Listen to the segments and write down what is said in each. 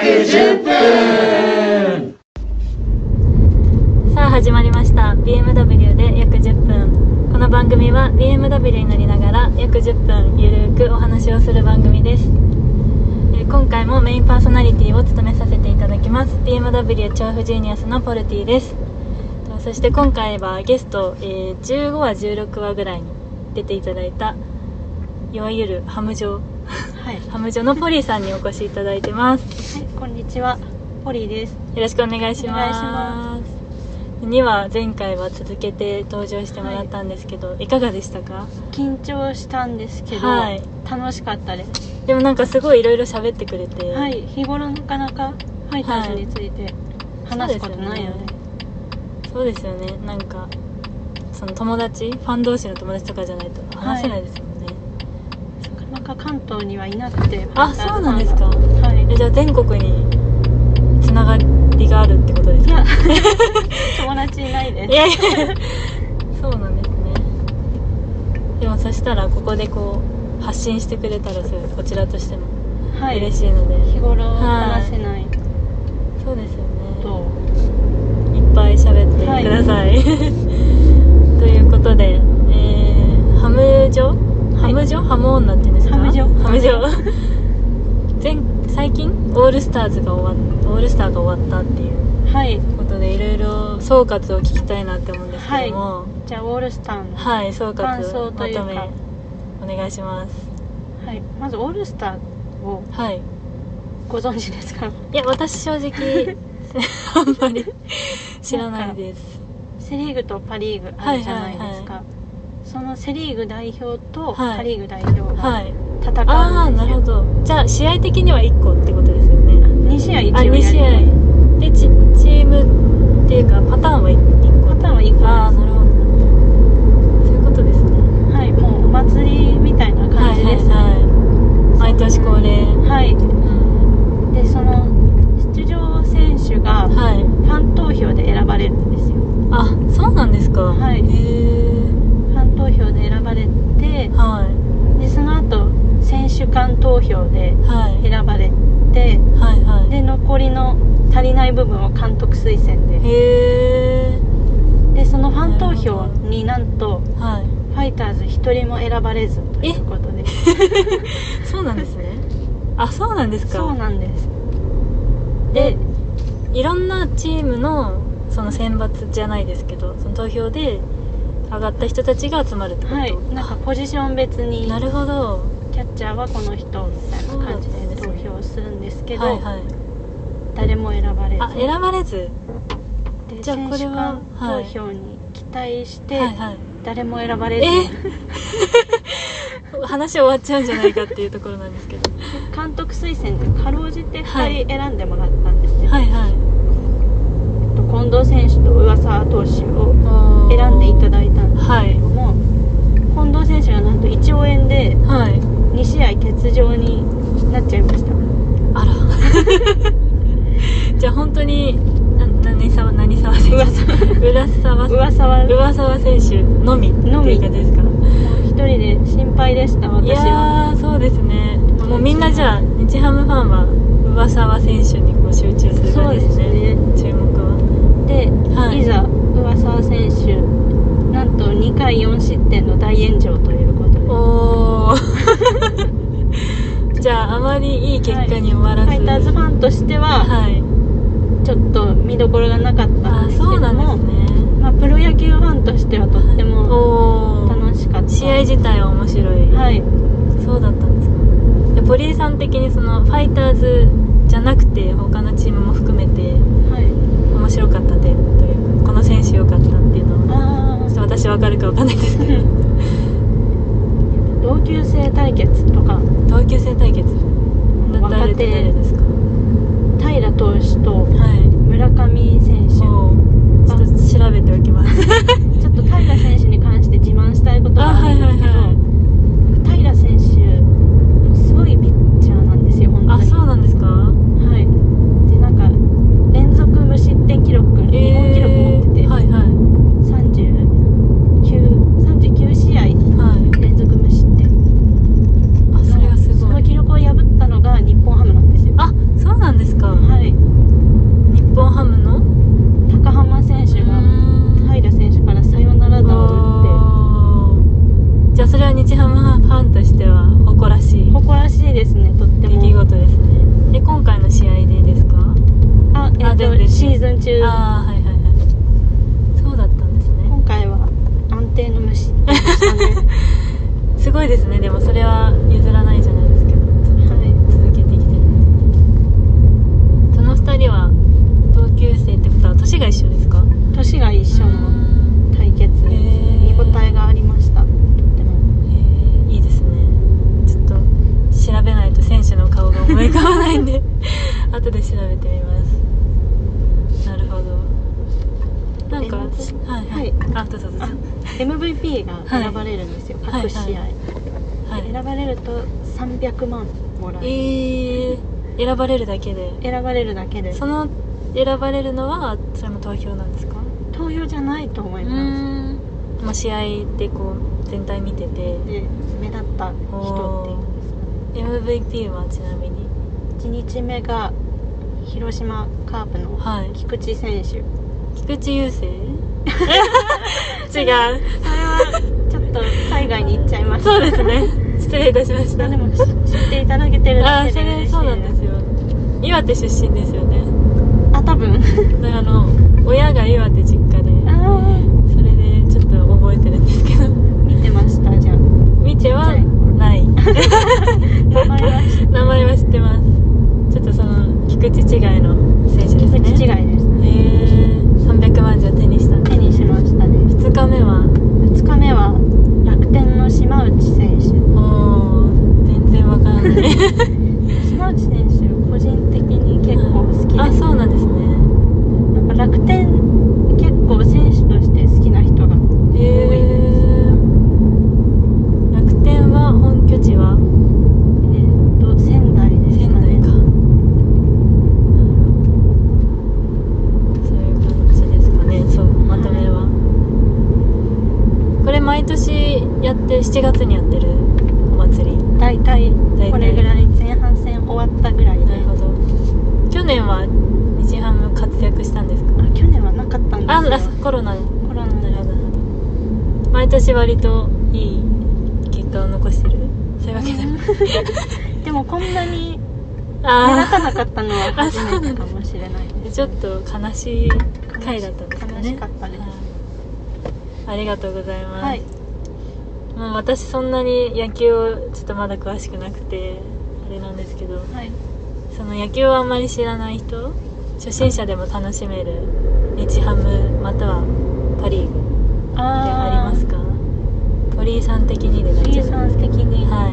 10分。 さあ始まりました BMW で約10分。この番組は BMW に乗りながら約10分ゆるーくお話をする番組です。今回もメインパーソナリティを務めさせていただきます BMW 調布ジーニアスのポルティです。そして今回はゲスト、15話16話ぐらいに出ていただいたいわゆるハムジョ、はい、ハムジョのポリーさんにお越しいただいてます。 はい、こんにちは、ポリーです。 よろしくお願いします。2話前回は続けて登場してもらったんですけど、はい、いかがでしたか？ 緊張したんですけど、はい、楽しかったです。 でもなんかすごいいろいろ喋ってくれて、 はい、日頃なかなかファイターズについて話すことないので、 そうですよね。なんかその友達、ファン同士の友達とかじゃないと話せないですよね。 なかなか関東にはいなくて。 あ、そうなんですか。 はい。 じゃあ全国につながりがあるってことですか？ いや友達いないです。 いやいやそうなんですね。でもそしたらここでこう発信してくれたらこちらとしても嬉しいので、 日頃話せない、はい、 そうですよね。いっぱい喋ってください、はい、ということで、ハムジョ、ハムジョ、ハム女って言うんですか？ ハムジョ最近オールスターが終わったっていうことで、いろいろ総括を聞きたいなって思うんですけども、 はい、じゃあオールスターのはい、総括感想というかまとめお願いします。 はい、まずオールスターをご存知ですか？ いや、私正直あんまり知らないです。 セリーグとパリーグあるじゃないですか、そのセリーグ代表とパリーグ代表が戦うんですよ、 ああ、なるほど。じゃあ試合的には1個ってことですよね。 2試合一応やり 2試合でチームっていうかパターンは1個。 パターンは1個です。 ああ、なるほど。そういうことですね。 はい、もうお祭りみたいな感じですね、 毎年恒例。 はい、でその出場選手がファン投票で選ばれるんですよ。 あ、そうなんですか。 はい、ファン投票で選ばれて、でその後選手間投票で選ばれて、で残りの足りない部分を監督推薦で、でそのファン投票になんとファイターズ1人も選ばれずということでそうなんですね。あ、そうなんですか。 そうなんです。 でいろんなチームのその選抜じゃないですけど、その投票で上がった人たちが集まるってこと？ はい、なんかポジション別に、 なるほど、 キャッチャーはこの人みたいな感じで投票するんですけど、誰も選ばれず。 あ、選ばれず。 でじゃあこれは投票に期待して、誰も選ばれず、 話終わっちゃうんじゃないかっていうところなんですけど監督推薦でかろうじて2人選んでもらったんですね。近藤選手と上沢投手を選んでいただいたんですけれども、近藤選手がなんと胃腸炎で2試合欠場になっちゃいました。 あらじゃあ本当に何沢選手、上沢選手のみっていう感じですか？もう一人で心配でした、私は。 いやー、そうですね。もうみんなじゃあ日ハムファンは上沢選手にこう集中する感じですね。注目は。 で、いざ上沢選手、なんと2回4失点の大炎上ということで。 おーじゃああまりいい結果に終わらず、 ファイターズファンとしては、ちょっと見どころがなかったんですけども、まあ、プロ野球ファンとしてはとっても楽しかった。 試合自体は面白い。そうだったんですか。でポリーさん的にそのファイターズじゃなくて他のチームも含めて面白かった点というか、この選手良かったっていうのはちょっと私分かるか分かんないですけど同級生対決とか。 同級生対決、誰ですか？ 平投手と村上選手、ちょっと調べておきますちょっと平選手に関して自慢したいことがあるんですけど、平選手すごいピッチャーなんですよ、本当に。 あ、そうなんですか？ はい。で、なんか連続無失点記録、日本記録持ってて、39試合連続無失点、 それがすごい。 その記録を破ったのが日本ハムなんですよ。 あ、そうなんですか。 シーズン中。 ああ、はいはいはい、そうだったんですね。 今回は安定の無失点でしたね。 すごいですね。でもそれは譲らないじゃないですけど、ずっと続けてきてるんですね。その2人は同級生ってことは年が一緒ですか？ 年が一緒の対決、見応えがありました。とってもいいですね。ちょっと調べないと選手の顔が思い浮かばないんで後で調べてみます。なるほど。なんか、はいはい、あ、どうぞどうぞ。 MVP が選ばれるんですよ、各試合、選ばれると300万もらえる。 選ばれるだけで。 選ばれるだけで。 その選ばれるのはそれも投票なんですか？ 投票じゃないと思います。 まあ、試合でこう全体見ててで目立った人っていうんですかね。 MVP はちなみに 1日目が広島カープの菊池選手、 菊池雄星違うそれはちょっと海外に行っちゃいました。 そうですね、失礼いたしました。 でも知っていただけてるだけで嬉しいです。 そうなんですよ。岩手出身ですよね。 あ、多分親が岩手実家で、それでちょっと覚えてるんですけど。 見てました？じゃあ見てはない名前は知ってます。ちょっとその菊池違いの選手ですね。 菊池違いです。 300万じゃ手にした。 手にしましたね。 2日目は楽天の島内選手。 全然わからない島内選手個人的に結構好きです。 あ、そうなんですね。 なんか楽天結構選手として好きな人が多いです。 楽天は本拠地は仙台ですかね。 仙台か。そういう感じですかね。そう、まとめは、これ毎年やって7月にやってるお祭り。 大体これぐらい、前半戦終わったぐらいで。 なるほど。去年は日ハム活躍したんですか？ 去年はなかったんですよ。 コロナで。 なるほど。 毎年割といい結果を残してる、そういうわけでもでもこんなに目立たなかったのは初めてかもしれないです。 ちょっと悲しい回だったんですかね。 悲しかったです。 ありがとうございます。まあ、私そんなに野球をちょっとまだ詳しくなくてあれなんですけど、その野球をあんまり知らない人、初心者でも楽しめる日ハムまたはパリーグってありますか？鳥居さん的にで大丈夫？ 鳥居さん的に、 はい、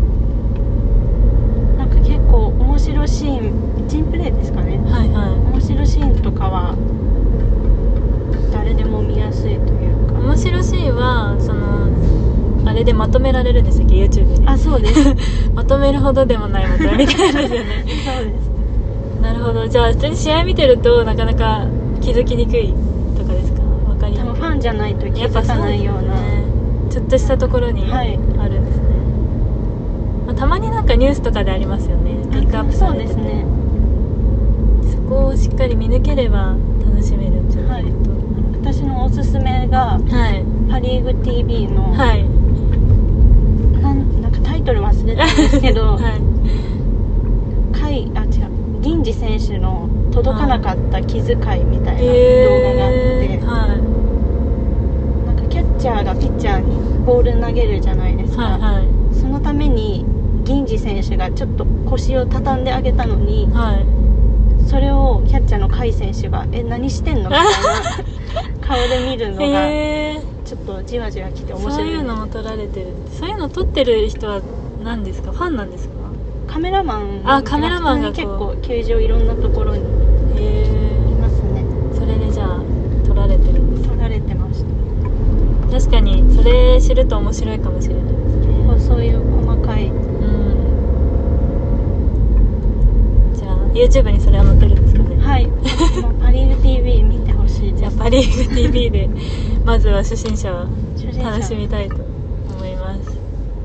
なんか結構面白いシーン、チームプレーですかね。 はいはい。 面白いシーンとかは誰でも見やすいというか。 面白いシーンはそのあれでまとめられるんでしたっけ、 YouTube に。 あ、そうですまとめるほどでもないまとめみたいですよねそうです。 なるほど。じゃあ普通に試合見てるとなかなか気づきにくいとかですか？わかりにくい。 多分ファンじゃないと気づかないような、 ちょっとしたところにあるんですね。まあ、たまになんかニュースとかでありますよね、ピックアップされてて。 そうですね。 そこをしっかり見抜ければ楽しめるんじゃないかと。 私のおすすめが、パリーグ TV の、なんかタイトル忘れたんですけど、銀次選手の届かなかった気遣いみたいな動画があって、なんかキャッチャーがピッチャーにボール投げるじゃないですか、そのために銀次選手がちょっと腰を畳んであげたのに、それをキャッチャーの甲斐選手が何してんのみたいな顔で見るのがちょっとじわじわきて面白い。 そういうのも撮られてる。そういうの撮ってる人は何ですか？ファンなんですか？ カメラマンが結構球場いろんなところにいますね。 それでじゃあ撮られてるんですか？ 撮られてました。 確かにそれ知ると面白いかもしれないですね。 そういう細かい、 じゃあ YouTube にそれは載ってるんですかね？ はい。もうパリーグ TV 見てほしいです。 じゃあパリーグ TV でまずは初心者は楽しみたいと思います。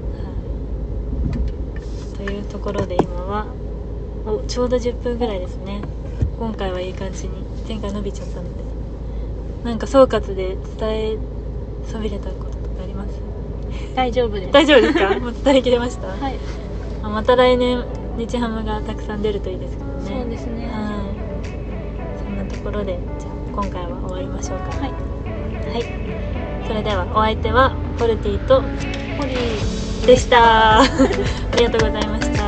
というところで今はちょうど10分ぐらいですね。今回はいい感じに、前回伸びちゃったので、なんか総括で伝えそびれたこととかあります？ 大丈夫です。 大丈夫ですか？もう伝えきれました？ はい。 また来年日ハムがたくさん出るといいですけどね。 そうですね。 はい。そんなとこころで、じゃあ今回は終わりましょうか。 はい、 はい、それではお相手はフォルティとポリーでしたありがとうございました。